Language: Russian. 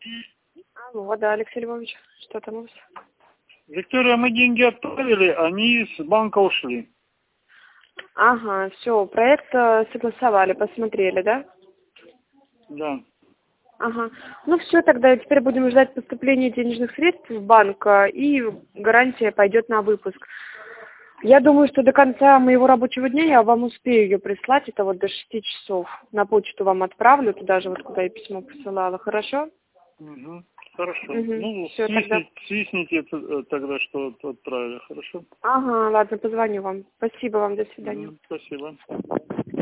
Алло, да, Алексей Львович, что там у вас? Виктория, мы деньги отправили, они с банка ушли. Ага, все, проект согласовали, посмотрели, да? Да. Ага. Ну все, тогда теперь будем ждать поступления денежных средств в банк, и гарантия пойдет на выпуск. Я думаю, что до конца моего рабочего дня я вам успею ее прислать, это вот до 6 часов. На почту вам отправлю, туда же, вот куда я письмо посылала, хорошо? Угу. Хорошо. Угу. Ну, Все, тогда. свистните тогда, что отправили, хорошо? Ага, ладно, позвоню вам. Спасибо вам, до свидания. Спасибо.